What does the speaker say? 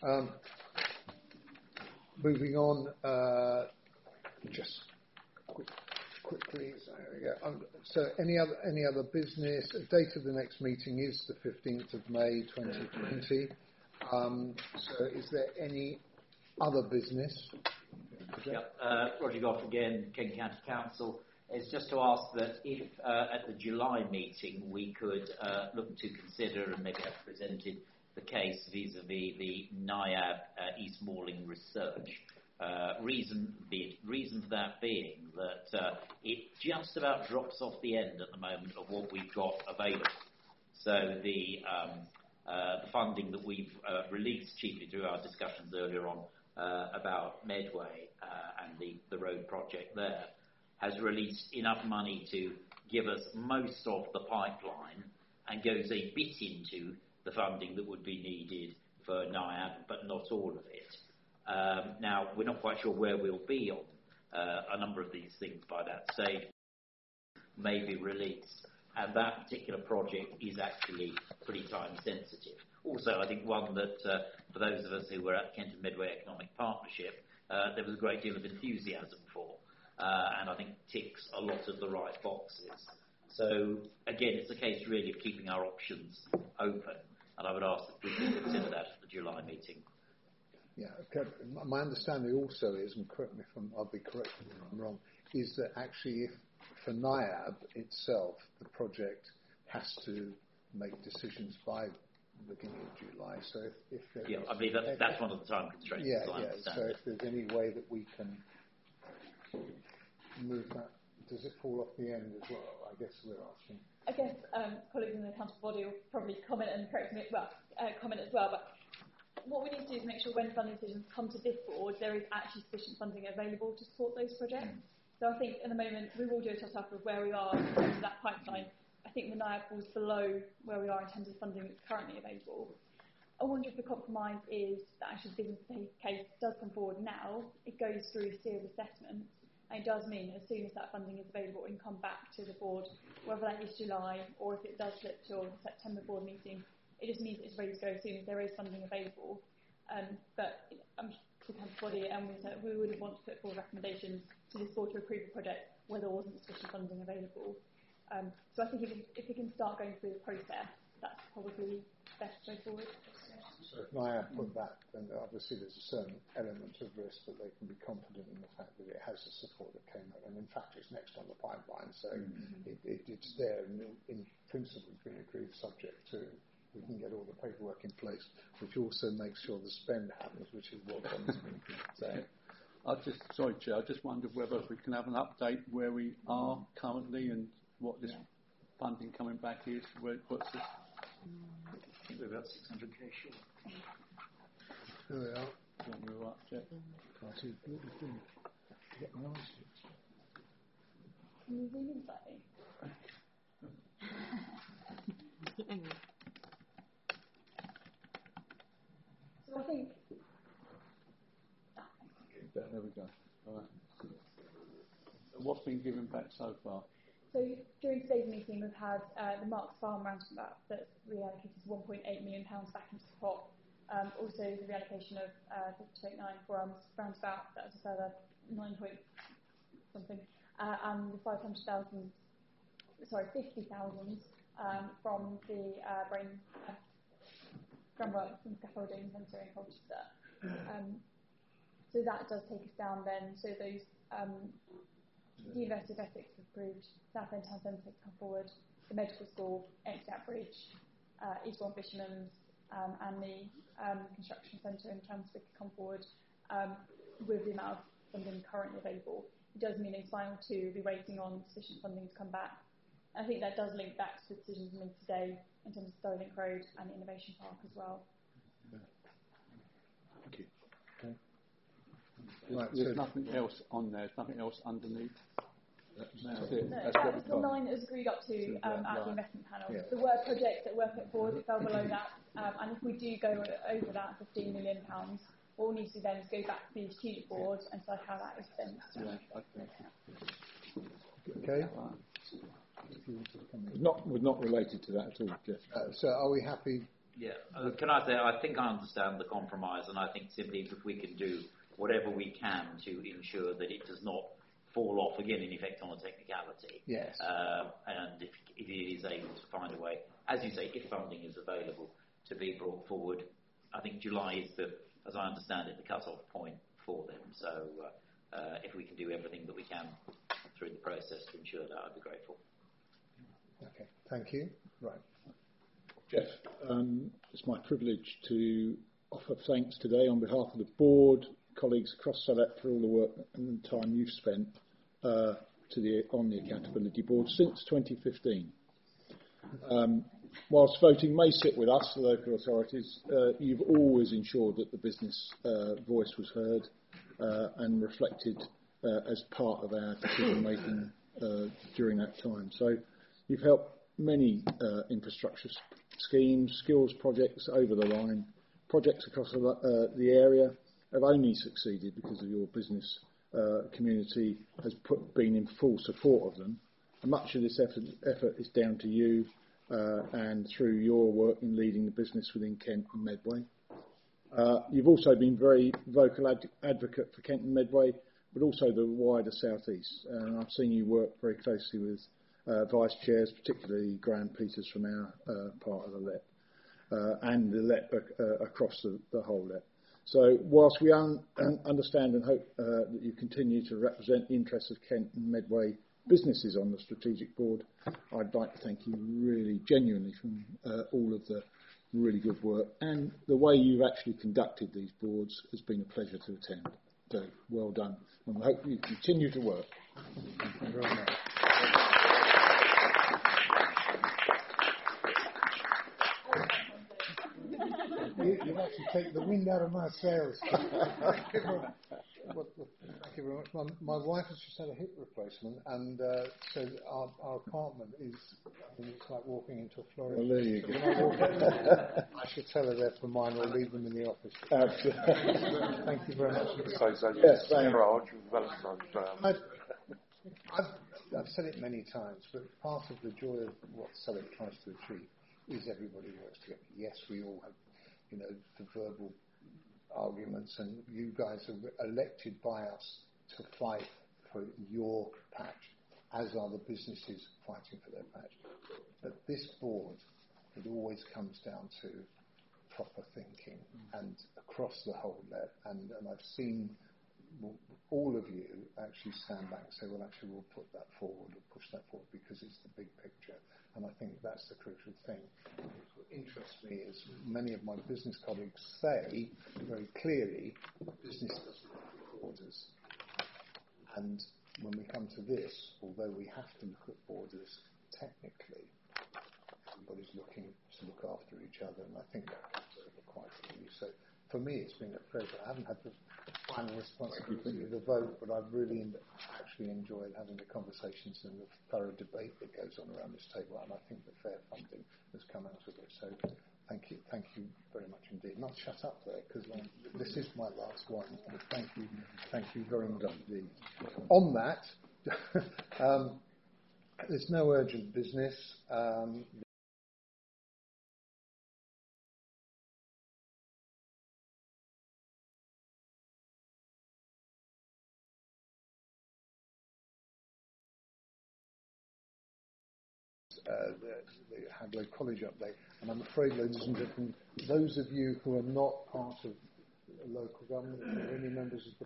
Moving on, just quickly. So, so any other business? The date of the next meeting is the 15th of May 2020. So is there any other business? Roger Goff again, Kent County Council. It's just to ask that if at the July meeting we could look to consider and maybe have presented the case vis-à-vis the NIAB East Malling research. Reason for that being that it just about drops off the end at the moment of what we've got available. So the funding that we've released chiefly through our discussions earlier on about Medway and the road project there has released enough money to give us most of the pipeline and goes a bit into the funding that would be needed for NIAB, but not all of it. Now, we're not quite sure where we'll be on a number of these things by that stage, may be released. And that particular project is actually pretty time sensitive. Also, I think one that, for those of us who were at Kent and Medway Economic Partnership, there was a great deal of enthusiasm for, and I think ticks a lot of the right boxes. So, again, it's a case really of keeping our options open, and I would ask that we can consider that at the July meeting. Yeah, okay. My understanding also is, and correct me if I'll be correct if I'm wrong, is that actually if for NIAB itself, the project has to make decisions by the beginning of July. So if I believe that's one of the time constraints. So if there's any way that we can move that, does it fall off the end as well? I guess we're asking. I guess colleagues in the accountable body will probably comment and correct me. Comment as well, but. What we need to do is make sure when funding decisions come to this board, there is actually sufficient funding available to support those projects. So I think at the moment we will do a top-up of where we are in terms of that pipeline. I think the NIAB falls below where we are in terms of funding that's currently available. I wonder if the compromise is that actually the business case does come forward now, it goes through a series of assessments, and it does mean as soon as that funding is available, it can come back to the board, whether that is July or if it does slip till the September board meeting. It just means it's ready to go as soon as there is funding available. But I'm the body, and we would want to put forward recommendations to this board to approve the project where there wasn't sufficient funding available. So I think if we can start going through the process, that's probably best to go forward. So if NIAB put that, then obviously there's a certain element of risk that they can be confident in the fact that it has the support that came out. And in fact, it's next on the pipeline, so it's there and in principle been agreed subject to. We can get all the paperwork in place, which also makes sure the spend happens, which is what Tom's been saying. Sorry, Chair, I just wondered whether we can have an update where we are currently and what this funding coming back is, where it puts us. I think we're about 600k short. There we are. We're right, Chair. Can't see the bloody thing. Get my eyes fixed. Can you zoom in slightly? So I think there we go. All right. What's been given back so far? So during today's meeting, we've had the Marks Farm roundabout that's reallocated £1.8 million back into the pot. Also, the reallocation of the 289 Forums roundabout, that was a further 9 point something, and the 50,000 from the groundworks and scaffolding centre in Colchester. So that does take us down then. So those the University of Essex have approved South End Town Centre to come forward, the medical school, Exeter Bridge, Eastbourne Fishermen's, and the construction centre in Chelmsford to come forward with the amount of funding currently available. It does mean those final two will be waiting on sufficient funding to come back. I think that does link back to the decisions made today in terms of Starlink Road and the Innovation Park as well. Thank you. Okay. There's nothing else on there. There's nothing else underneath. That's it. No, That's that was the line that was agreed up to at the investment panel. Yeah. There were projects that were put forward that fell below that, and if we do go over that £15 million, what we need to do then is go back to the strategic board and decide how that is spent. Okay. Was not related to that at all, Jeff. So are we happy Yeah. Can I say, I think I understand the compromise, and I think simply if we can do whatever we can to ensure that it does not fall off again, in effect, on a technicality. Yes. And if it is able to find a way, as you say, if funding is available, to be brought forward. I think July is as I understand it, the cut-off point for them. So if we can do everything that we can through the process to ensure that, I'd be grateful. Okay. Thank you. Right. Jeff, it's my privilege to offer thanks today on behalf of the board, colleagues across Select for all the work and the time you've spent on the Accountability Board since 2015. Whilst voting may sit with us, the local authorities, you've always ensured that the business voice was heard and reflected as part of our decision making during that time. So you've helped many infrastructure schemes, skills projects over the line. Projects across the area have only succeeded because of your business community has been in full support of them. And much of this effort is down to you and through your work in leading the business within Kent and Medway. You've also been very vocal advocate for Kent and Medway, but also the wider South East. And I've seen you work very closely with vice chairs, particularly Graham Peters from our part of the LEP, and the LEP across the whole LEP. So whilst we understand and hope that you continue to represent the interests of Kent and Medway businesses on the strategic board, I'd like to thank you really genuinely from all of the really good work, and the way you've actually conducted these boards has been a pleasure to attend. So well done, and I hope you continue to work. Thank you very much. You actually take the wind out of my sails. Thank you very much. My wife has just had a hip replacement, and so our apartment is, it's like walking into a florist. Well, there you go. I should tell her they're for mine or leave them in the office. Absolutely. Thank you very much. Yes, I've said it many times, but part of the joy of what Select tries to achieve is everybody works together. Yes, we all have, the verbal arguments, and you guys are elected by us to fight for your patch, as are the businesses fighting for their patch. But this board, it always comes down to proper thinking and across the whole net, and I've seen all of you actually stand back and say, well, actually, we'll put that forward, or push that forward, because it's the big picture. And I think that's the crucial thing. What interests me is many of my business colleagues say very clearly, business doesn't have borders. And when we come to this, although we have to look at borders technically, everybody's looking to look after each other, and I think that comes over quite clearly. So for me, it's been a pleasure. I haven't had the final responsibility of the vote, but I've really actually enjoyed having the conversations and the thorough debate that goes on around this table, and I think the fair funding has come out of it. So thank you very much indeed. Not shut up there, because this is my last one. But thank you very much indeed. On that, there's no urgent business. The Hadlow College update, and I'm afraid, ladies and gentlemen, those of you who are not part of local government, or any members of the